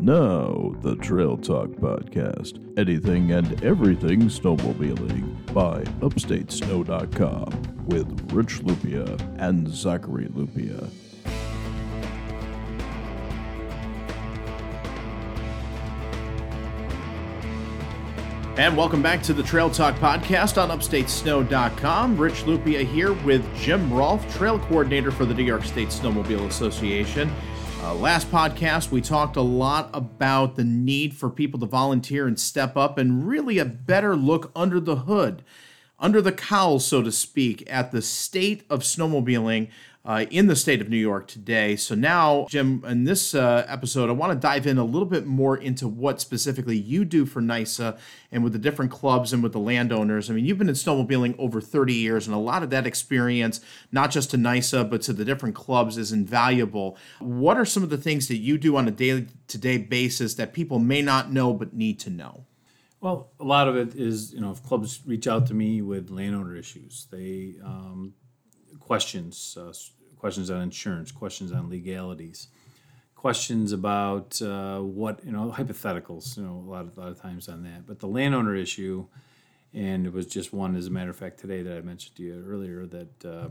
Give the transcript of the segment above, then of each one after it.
Now, the Trail Talk Podcast. Anything and everything snowmobiling by UpstateSnow.com with Rich Lupia and Zachary Lupia. And welcome back to the Trail Talk Podcast on UpstateSnow.com. Rich Lupia here with Jim Rolfe, Trail Coordinator for the New York State Snowmobile Association. Last podcast, we talked a lot about the need for people to volunteer and step up and really a better look under the hood, under the cowl, so to speak, at the state of snowmobiling in the state of New York today. So now, Jim, in this episode, I want to dive in a little bit more into what specifically you do for NYSA and with the different clubs and with the landowners. I mean, you've been in snowmobiling over 30 years, and a lot of that experience, not just to NYSA, but to the different clubs, is invaluable. What are some of the things that you do on a day-to-day basis that people may not know but need to know? Well, a lot of it is, if clubs reach out to me with landowner issues, they questions on insurance, questions on legalities, questions about hypotheticals, a lot of times on that. But the landowner issue, and it was just one, as a matter of fact, today that I mentioned to you earlier, that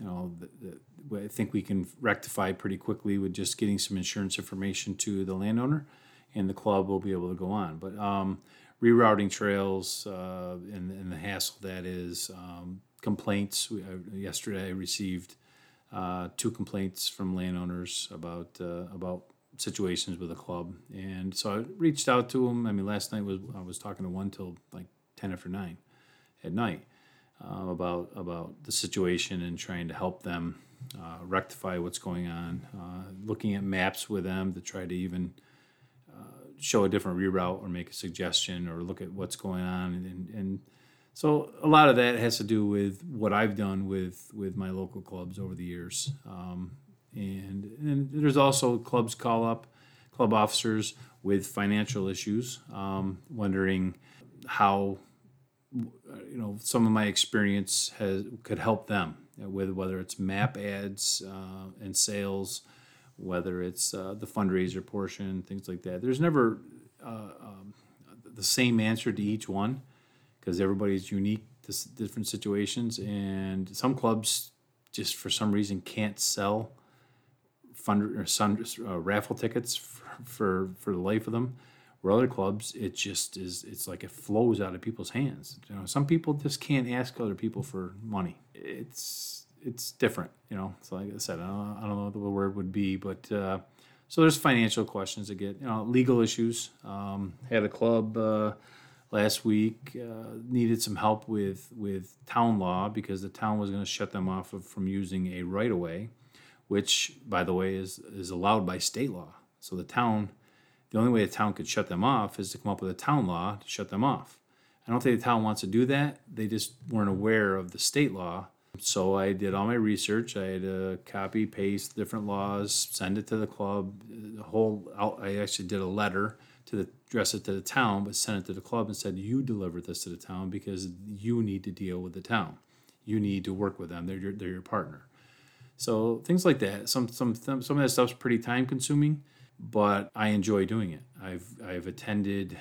I think we can rectify pretty quickly with just getting some insurance information to the landowner, and the club will be able to go on. But rerouting trails and the hassle that is, complaints. Yesterday I received 2 complaints from landowners about situations with the club, and so I reached out to them. I mean, last night I was talking to one till like 10 after 9 at night about the situation and trying to help them rectify what's going on. Looking at maps with them to try to even show a different reroute or make a suggestion or look at what's going on. And so a lot of that has to do with what I've done with my local clubs over the years. And there's also clubs call up club officers with financial issues, wondering how some of my experience could help them with whether it's map ads and sales, whether it's the fundraiser portion, things like that. There's never the same answer to each one because everybody's unique to different situations, and some clubs just for some reason can't sell raffle tickets for the life of them. Where other clubs, it's like it flows out of people's hands. Some people just can't ask other people for money. It's different, So like I said, I don't know what the word would be, but so there's financial questions that get, legal issues. Had a club last week needed some help with town law because the town was going to shut them off from using a right of way, which by the way is allowed by state law. So the only way a town could shut them off is to come up with a town law to shut them off. I don't think the town wants to do that. They just weren't aware of the state law. So I did all my research. I had to copy, paste different laws, send it to the club. I actually did a letter address it to the town, but sent it to the club and said, you deliver this to the town because you need to deal with the town. You need to work with them. They're your partner. So things like that. Some of that stuff's pretty time consuming, but I enjoy doing it. I've attended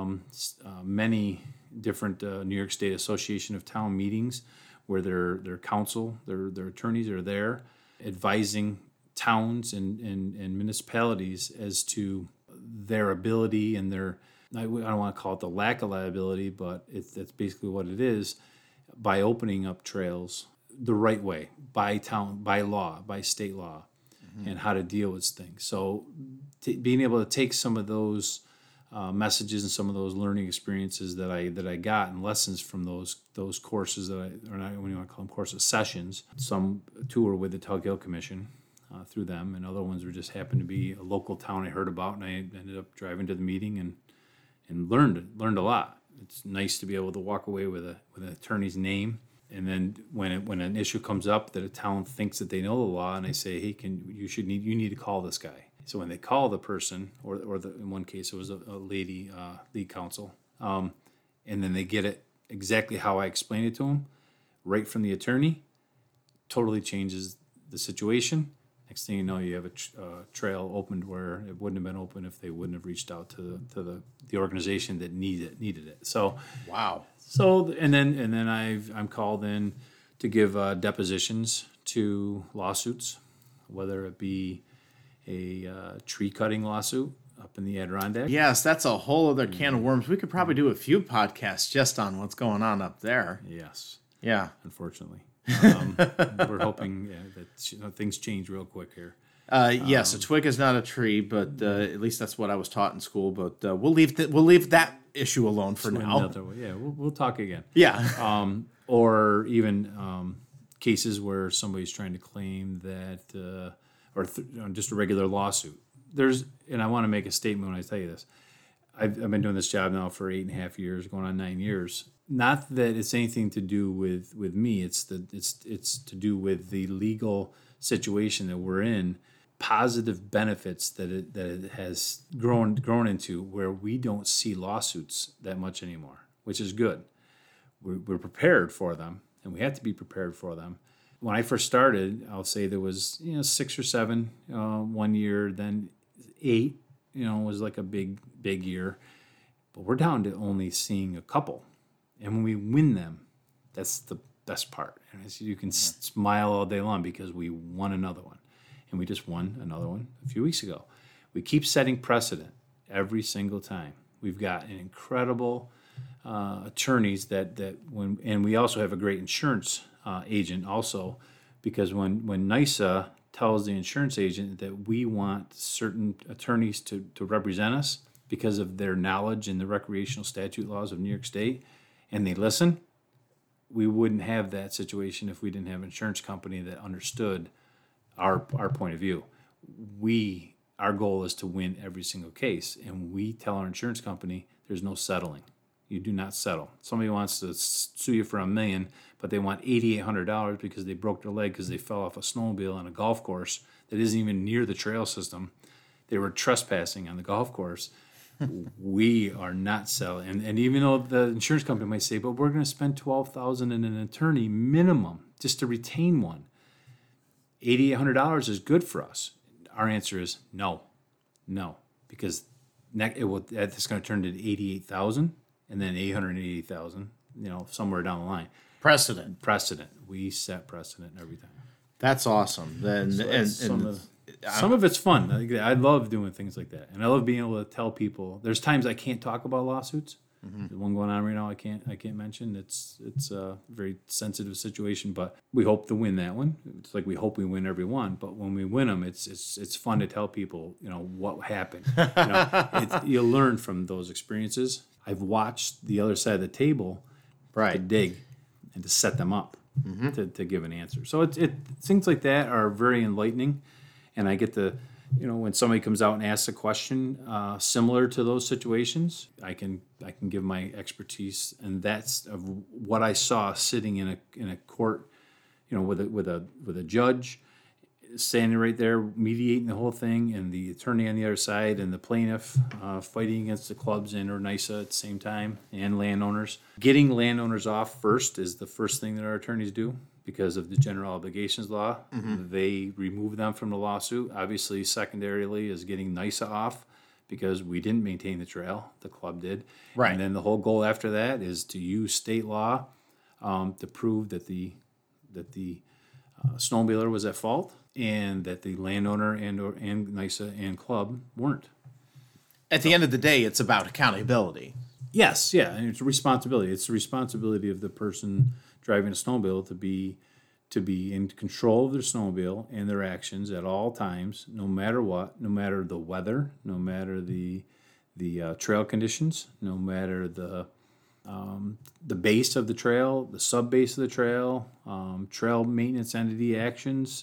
many different New York State Association of Town meetings where their counsel, their attorneys are there advising towns and municipalities as to their ability and I don't want to call it the lack of liability, but that's basically what it is, by opening up trails the right way, by law, by state law, and how to deal with things. So being able to take some of those messages and some of those learning experiences that I got and lessons from those courses when you want to call them courses, sessions. Some 2 were with the Tug Hill Commission through them, and other ones were just happened to be a local town I heard about, and I ended up driving to the meeting and learned a lot. It's nice to be able to walk away with an attorney's name, and then when an issue comes up that a town thinks that they know the law, and I say, hey, you need to call this guy. So when they call the person, or in one case it was a lady lead counsel, and then they get it exactly how I explained it to them, right from the attorney, totally changes the situation. Next thing you know, you have a trail opened where it wouldn't have been open if they wouldn't have reached out to the organization that needed it. So Wow. so and then I'm called in to give depositions to lawsuits, whether it be a tree cutting lawsuit up in the Adirondack. Yes, that's a whole other can of worms. We could probably do a few podcasts just on what's going on up there. Yes, Yeah. unfortunately. We're hoping that things change real quick here. Yes, a twig is not a tree, but at least that's what I was taught in school. But we'll leave that issue alone for now. Yeah, we'll talk again. Yeah. Or even cases where somebody's trying to claim that, just a regular lawsuit. And I want to make a statement when I tell you this. I've been doing this job now for 8.5 years, going on 9 years. Not that it's anything to do with me. It's to do with the legal situation that we're in. Positive benefits that it has grown into, where we don't see lawsuits that much anymore, which is good. We're prepared for them, and we have to be prepared for them. When I first started, I'll say there was 6 or 7 one year, then 8. Was like a big year, but we're down to only seeing a couple. And when we win them, that's the best part. And you can smile all day long because we won another one. And we just won another one a few weeks ago. We keep setting precedent every single time. We've got an incredible attorneys and we also have a great insurance agent also, because when NYSA tells the insurance agent that we want certain attorneys to represent us because of their knowledge in the recreational statute laws of New York State, and they listen, we wouldn't have that situation if we didn't have an insurance company that understood our point of view. Our goal is to win every single case, and we tell our insurance company there's no settling. You do not settle. Somebody wants to sue you for $1 million, but they want $8,800 because they broke their leg because they fell off a snowmobile on a golf course that isn't even near the trail system. They were trespassing on the golf course. We are not selling. And even though the insurance company might say, but we're going to spend $12,000 in an attorney minimum just to retain one, $8,800 is good for us. Our answer is no, because it's going to turn to $88,000 and then $880,000. Somewhere down the line. Precedent. We set precedent every time. That's awesome. Then some of it's fun. I love doing things like that, and I love being able to tell people. There's times I can't talk about lawsuits. Mm-hmm. The one going on right now, I can't mention. It's a very sensitive situation, but we hope to win that one. It's like we hope we win every one, but when we win them, it's fun to tell people what happened. You learn from those experiences. I've watched the other side of the table, right, to dig and to set them up. Mm-hmm. to give an answer. So it things like that are very enlightening, and I get to, when somebody comes out and asks a question similar to those situations, I can give my expertise, and that's of what I saw sitting in a court, with a judge standing right there mediating the whole thing, and the attorney on the other side, and the plaintiff fighting against the clubs and or NYSA at the same time, and landowners. Getting landowners off first is the first thing that our attorneys do because of the general obligations law. Mm-hmm. They remove them from the lawsuit. Obviously, secondarily is getting NYSA off because we didn't maintain the trail, the club did. Right. And then the whole goal after that is to use state law to prove that the snowmobiler was at fault, and that the landowner and NYSA and club weren't. At the end of the day, it's about accountability. Yes, yeah, and it's a responsibility. It's the responsibility of the person driving a snowmobile to be in control of their snowmobile and their actions at all times, no matter what, no matter the weather, no matter the trail conditions, no matter the base of the trail, the sub-base of the trail, trail maintenance entity actions.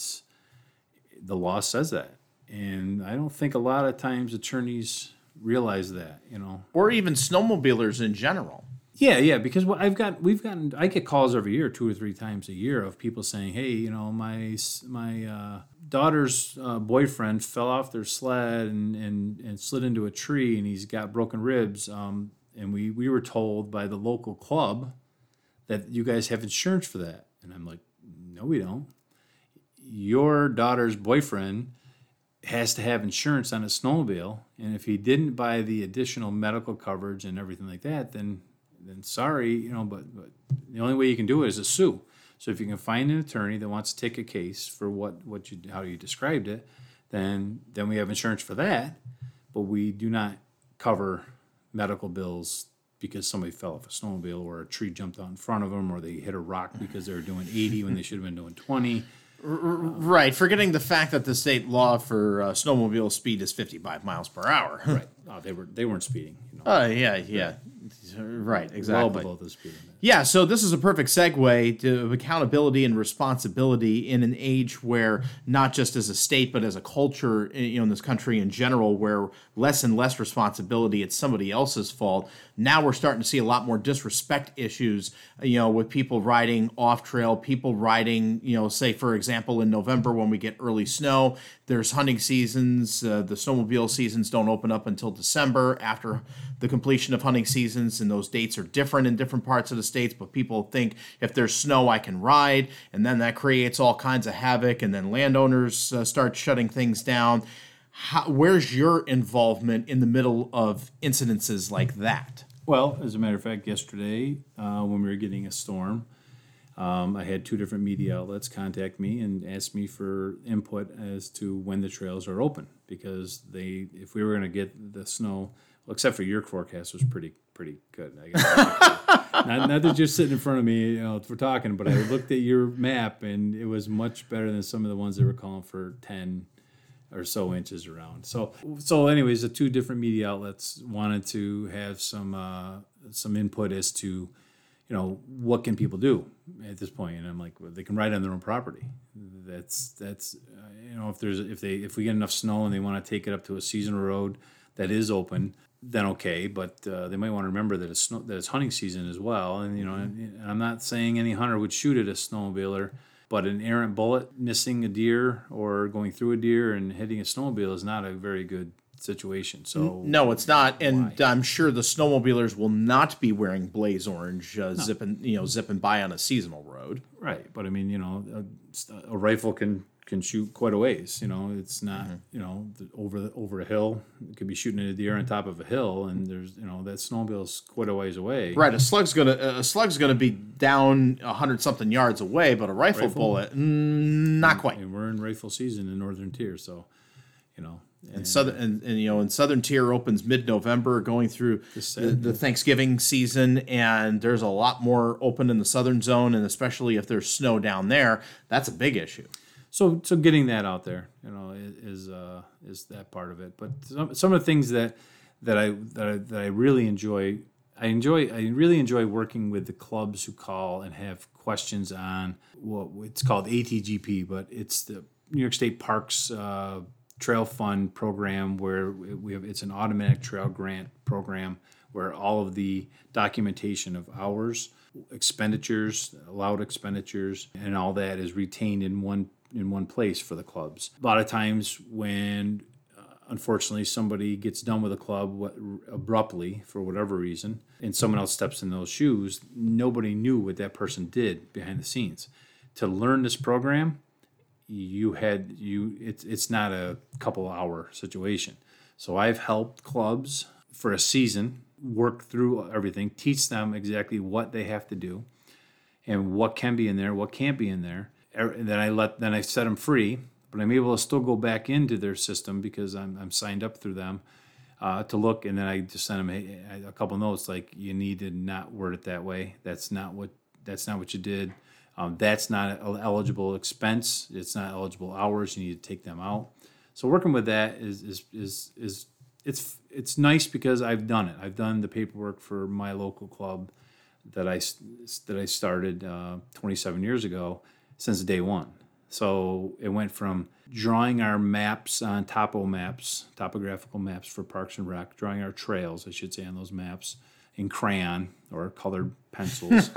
The law says that. And I don't think a lot of times attorneys realize that, Or even snowmobilers in general. Yeah, because I get calls every year, 2 or 3 times a year, of people saying, hey, my daughter's boyfriend fell off their sled and slid into a tree, and he's got broken ribs. And we were told by the local club that you guys have insurance for that. And I'm like, no, we don't. Your her daughter's boyfriend has to have insurance on his snowmobile, and if he didn't buy the additional medical coverage and everything like that, then sorry, but the only way you can do it is to sue. So if you can find an attorney that wants to take a case for how you described it, then we have insurance for that, but we do not cover medical bills because somebody fell off a snowmobile or a tree jumped out in front of them or they hit a rock because they were doing 80 when they should have been doing 20. Right, forgetting the fact that the state law for snowmobile speed is 55 miles per hour. Right. Oh, they weren't speeding. Yeah. Right, exactly. Well below the speed limit. Yeah, so this is a perfect segue to accountability and responsibility in an age where not just as a state but as a culture, in this country in general, where less and less responsibility, it's somebody else's fault. Now we're starting to see a lot more disrespect issues, with people riding off trail, people riding, say for example in November when we get early snow, there's hunting seasons, the snowmobile seasons don't open up until December after the completion of hunting seasons, and those dates are different in different parts of the states, but people think if there's snow I can ride, and then that creates all kinds of havoc, and then landowners start shutting things down. Where's your involvement in the middle of incidences like that? Well, as a matter of fact, yesterday when we were getting a storm, I had 2 different media outlets contact me and ask me for input as to when the trails are open, because if we were going to get the snow, well, except for your forecast was pretty good. I guess. not that you're sitting in front of me, if we're talking, but I looked at your map and it was much better than some of the ones that were calling for 10 or so inches around. So anyways, the 2 different media outlets wanted to have some input as to, what can people do at this point? And I'm like, well, they can ride on their own property. That's if we get enough snow and they want to take it up to a seasonal road that is open, then okay. But they might want to remember that it's hunting season as well. And and I'm not saying any hunter would shoot at a snowmobiler, but an errant bullet missing a deer or going through a deer and hitting a snowmobile is not a very good situation. So no, it's not, and why? I'm sure the snowmobilers will not be wearing blaze orange, zipping by on a seasonal road. Right, but I mean, a rifle can shoot quite a ways. It's not over a hill. It could be shooting at a deer on top of a hill, and there's that snowmobile's quite a ways away. Right, a slug's gonna be down 100-something yards away, but a rifle bullet, not quite. And we're in rifle season in Northern Tier, so And Southern Tier opens mid-November, going through the Thanksgiving season, and there's a lot more open in the southern zone, and especially if there's snow down there, that's a big issue. So getting that out there, is that part of it. But some of the things that I really enjoy. I really enjoy working with the clubs who call and have questions on what it's called ATGP, but it's the New York State Parks Trail Fund program, where it's an automatic trail grant program where all of the documentation of hours, expenditures, allowed expenditures, and all that is retained in one place for the clubs. A lot of times when unfortunately somebody gets done with a club abruptly for whatever reason and someone else steps in those shoes, nobody knew what that person did behind the scenes. To learn this program, it's not a couple hour situation. So I've helped clubs for a season work through everything, teach them exactly what they have to do and what can be in there, what can't be in there. And then I set them free, but I'm able to still go back into their system because I'm signed up through them to look, and then I just send them a couple notes like, you need to not word it that way. That's not what you did. That's not an eligible expense. It's not eligible hours. You need to take them out. So working with that is it's nice because I've done it. I've done the paperwork for my local club that I started 27 years ago since day one. So it went from drawing our maps on topographical maps for Parks and Rec, drawing our trails, I should say, on those maps in crayon or colored pencils,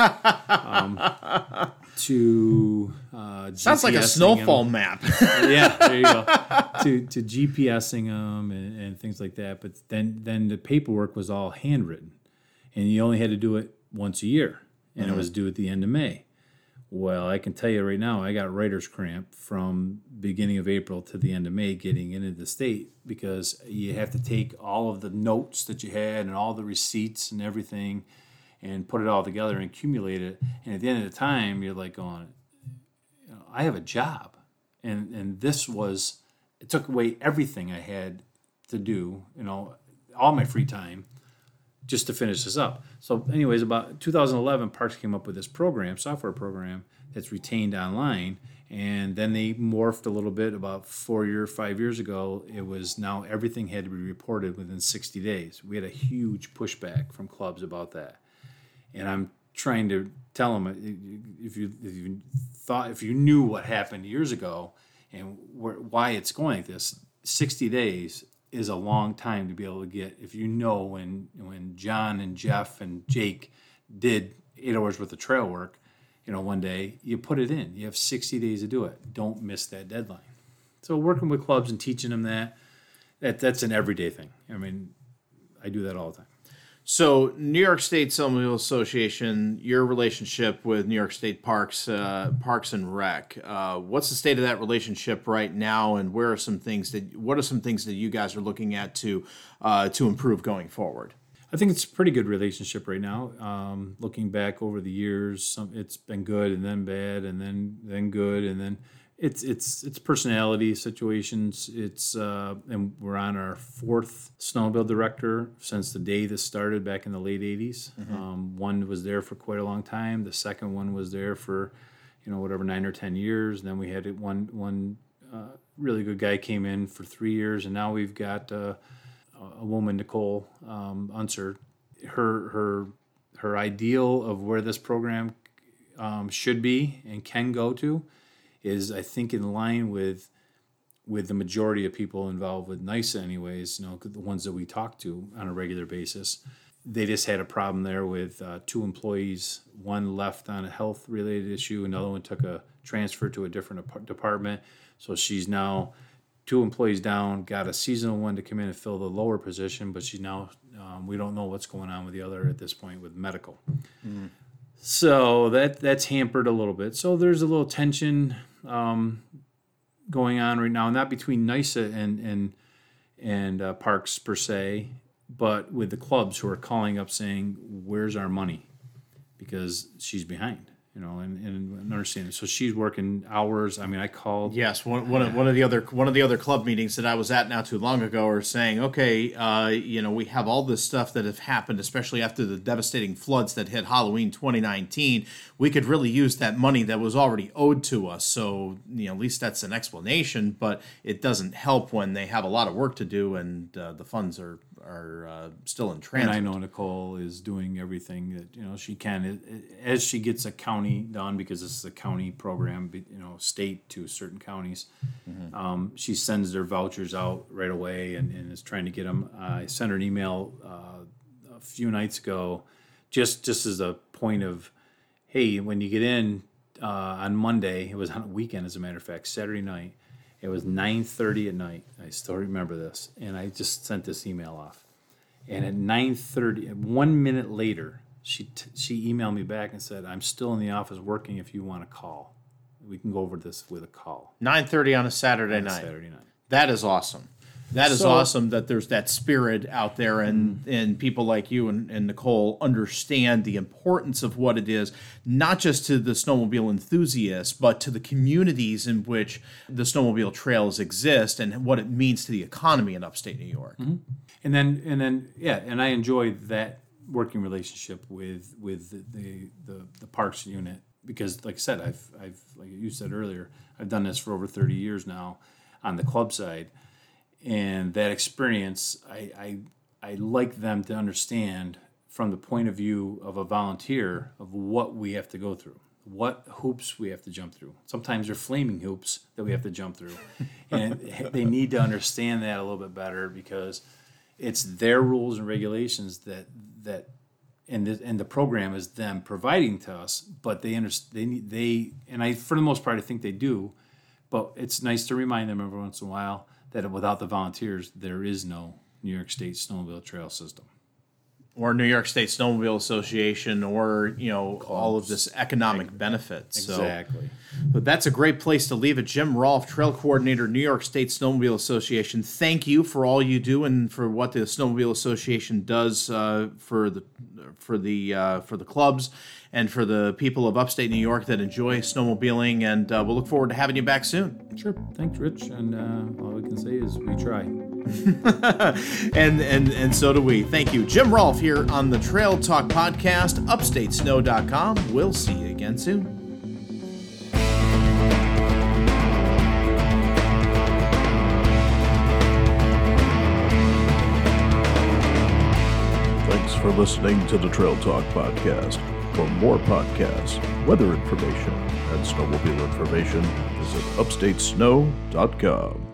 to sounds like a snowfall map. Yeah, there you go. To GPSing them and things like that. But then the paperwork was all handwritten, and you only had to do it once a year, and it was due at the end of May. Well, I can tell you right now, I got writer's cramp from beginning of April to the end of May getting into the state, because you have to take all of the notes that you had and all the receipts and everything and put it all together and accumulate it. And at the end of the time, you're like going, I have a job. And this was, it took away everything I had to do, all my free time just to finish this up. So anyways, about 2011, Parks came up with this software program that's retained online. And then they morphed a little bit about 5 years ago. It was now everything had to be reported within 60 days. We had a huge pushback from clubs about that. And I'm trying to tell them, if you knew what happened years ago and why it's going like this, 60 days is a long time to be able to get. If you know when John and Jeff and Jake did 8 hours worth of trail work, one day, you put it in. You have 60 days to do it. Don't miss that deadline. So working with clubs and teaching them that's an everyday thing. I mean, I do that all the time. So, New York State Snowmobile Association, your relationship with New York State Parks and Rec. What's the state of that relationship right now, and what are some things that you guys are looking at to improve going forward? I think it's a pretty good relationship right now. Looking back over the years, it's been good and then bad and then good, and then it's personality situations. And we're on our 4th snowmobile director since the day this started back in the late 80s. Mm-hmm. One was there for quite a long time. The second one was there for, 9 or 10 years. And then we had one really good guy came in for 3 years, and now we've got a woman, Nicole Unser. Her ideal of where this program should be and can go to is, I think, in line with the majority of people involved with NYSA anyways, the ones that we talk to on a regular basis. They just had a problem there with 2 employees. One left on a health-related issue. Another one took a transfer to a different department. So she's now 2 employees down, got a seasonal one to come in and fill the lower position, but she's now, we don't know what's going on with the other at this point with medical. Mm. So that's hampered a little bit. So there's a little tension going on right now, not between NYSA and Parks per se, but with the clubs who are calling up saying, "Where's our money?" Because she's behind, and understanding. So she's working hours. I mean, I called. Yes, one of the other club meetings that I was at not too long ago are saying, okay, we have all this stuff that have happened, especially after the devastating floods that hit Halloween 2019. We could really use that money that was already owed to us. So at least that's an explanation. But it doesn't help when they have a lot of work to do and the funds are still in transit. And I know Nicole is doing everything that she can as she gets a county done, because this is a county program, state to certain counties. Mm-hmm. She sends their vouchers out right away and is trying to get them. I sent her an email a few nights ago, just as a point of, hey, when you get in on Monday, it was on a weekend as a matter of fact, Saturday night. It was 9:30 at night. I still remember this. And I just sent this email off. And at 9:30, 1 minute later, she emailed me back and said, "I'm still in the office working if you want to call. We can go over this with a call." 9:30 on a Saturday night. That is awesome. That is awesome that there's that spirit out there, and people like you and Nicole understand the importance of what it is, not just to the snowmobile enthusiasts, but to the communities in which the snowmobile trails exist and what it means to the economy in upstate New York. Mm-hmm. And then I enjoy that working relationship with the parks unit, because, like I said, I've like you said earlier, I've done this for over 30 years now on the club side. And that experience, I like them to understand from the point of view of a volunteer of what we have to go through, what hoops we have to jump through. Sometimes they're flaming hoops that we have to jump through. And they need to understand that a little bit better, because it's their rules and regulations that and the program is them providing to us, but they understand, and I, for the most part, I think they do, but it's nice to remind them every once in a while that without the volunteers, there is no New York State snowmobile trail system. or New York State Snowmobile Association, or all of this economic benefit. Exactly. But that's a great place to leave it. Jim Rolfe, Trail Coordinator, New York State Snowmobile Association. Thank you for all you do and for what the Snowmobile Association does for the clubs and for the people of upstate New York that enjoy snowmobiling. And we'll look forward to having you back soon. Sure. Thanks, Rich. And all we can say is we try. and so do we. Thank you. Jim Rolfe here on the Trail Talk Podcast, upstatesnow.com. We'll see you again soon. Thanks for listening to the Trail Talk Podcast. For more podcasts, weather information, and snowmobile information, visit upstatesnow.com.